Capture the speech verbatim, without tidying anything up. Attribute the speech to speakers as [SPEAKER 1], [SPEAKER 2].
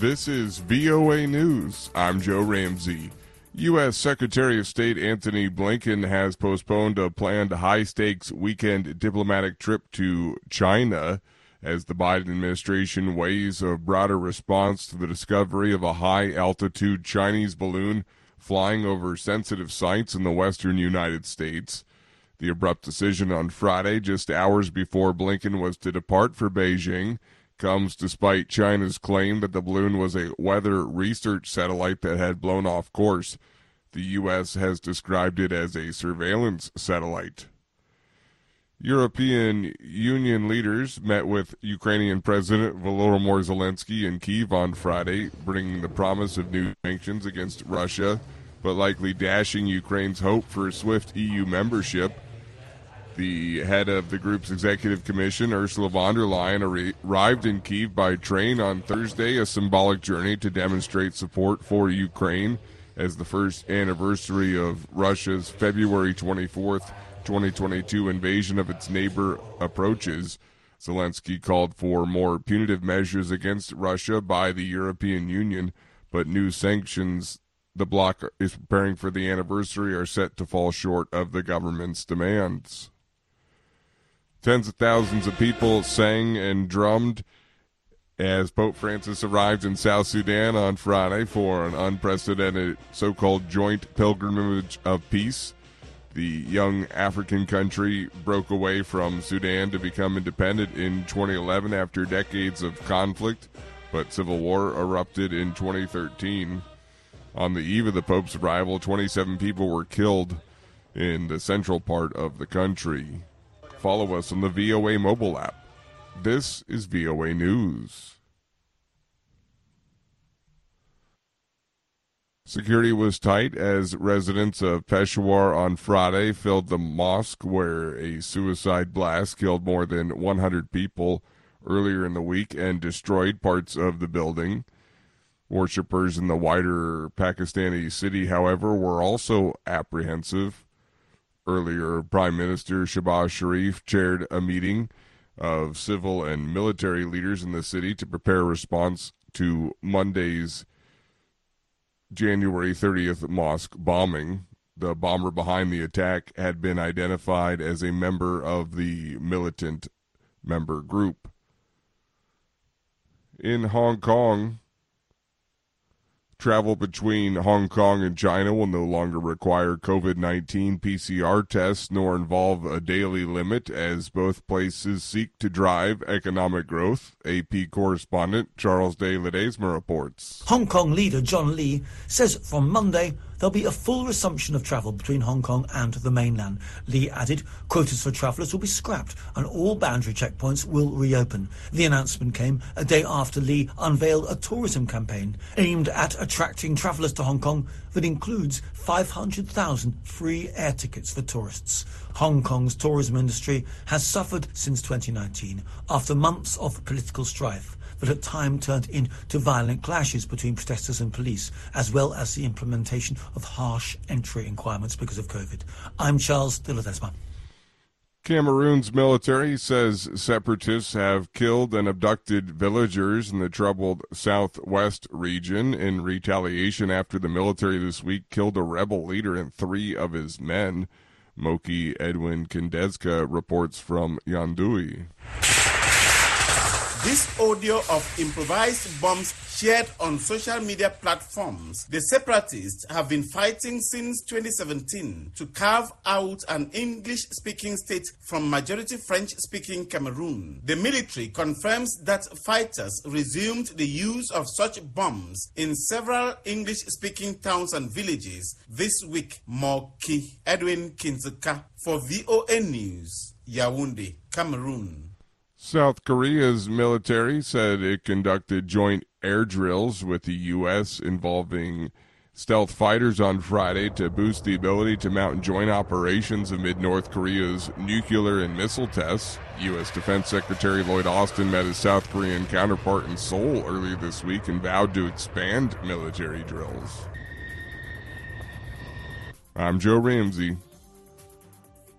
[SPEAKER 1] This is V O A News. I'm Joe Ramsey. U S. Secretary of State Antony Blinken has postponed a planned high-stakes weekend diplomatic trip to China as the Biden administration weighs a broader response to the discovery of a high-altitude Chinese balloon flying over sensitive sites in the western United States. The abrupt decision on Friday, just hours before Blinken was to depart for Beijing, comes despite China's claim that the balloon was a weather research satellite that had blown off course. The U S has described it as a surveillance satellite. European Union leaders met with Ukrainian President Volodymyr Zelensky in Kyiv on Friday, bringing the promise of new sanctions against Russia, but likely dashing Ukraine's hope for swift E U membership. The head of the group's executive commission, Ursula von der Leyen, arrived in Kyiv by train on Thursday, a symbolic journey to demonstrate support for Ukraine as the first anniversary of Russia's February twenty-fourth, twenty twenty-two invasion of its neighbor approaches. Zelensky called for more punitive measures against Russia by the European Union, but new sanctions the bloc is preparing for the anniversary are set to fall short of the government's demands. Tens of thousands of people sang and drummed as Pope Francis arrived in South Sudan on Friday for an unprecedented so-called joint pilgrimage of peace. The young African country broke away from Sudan to become independent in twenty eleven after decades of conflict, but civil war erupted in twenty thirteen. On the eve of the Pope's arrival, twenty-seven people were killed in the central part of the country. Follow us on the V O A mobile app. This is V O A News. Security was tight as residents of Peshawar on Friday filled the mosque where a suicide blast killed more than one hundred people earlier in the week and destroyed parts of the building. Worshippers in the wider Pakistani city, however, were also apprehensive. Earlier, Prime Minister Shehbaz Sharif chaired a meeting of civil and military leaders in the city to prepare a response to Monday's January thirtieth mosque bombing. The bomber behind the attack had been identified as a member of the militant member group. In Hong Kong, travel between Hong Kong and China will no longer require COVID nineteen P C R tests nor involve a daily limit as both places seek to drive economic growth. A P correspondent Charles de Ledesma reports.
[SPEAKER 2] Hong Kong leader John Lee says from Monday there'll be a full resumption of travel between Hong Kong and the mainland. Lee added quotas for travellers will be scrapped and all boundary checkpoints will reopen. The announcement came a day after Lee unveiled a tourism campaign aimed at attracting travellers to Hong Kong that includes five hundred thousand free air tickets for tourists. Hong Kong's tourism industry has suffered since twenty nineteen after months of political strife that at times turned into violent clashes between protesters and police, as well as the implementation of harsh entry requirements because of COVID. I'm Charles de Ledesma.
[SPEAKER 1] Cameroon's military says separatists have killed and abducted villagers in the troubled southwest region in retaliation after the military this week killed a rebel leader and three of his men. Moki Edwin Kindezka reports from Yandui.
[SPEAKER 3] This audio of improvised bombs shared on social media platforms. The separatists have been fighting since twenty seventeen to carve out an English-speaking state from majority French-speaking Cameroon. The military confirms that fighters resumed the use of such bombs in several English-speaking towns and villages this week. Moki Edwin Kinzuka for V O A News, Yaoundé, Cameroon.
[SPEAKER 1] South Korea's military said it conducted joint air drills with the U S involving stealth fighters on Friday to boost the ability to mount joint operations amid North Korea's nuclear and missile tests. U S Defense Secretary Lloyd Austin met his South Korean counterpart in Seoul earlier this week and vowed to expand military drills. I'm Joe Ramsey.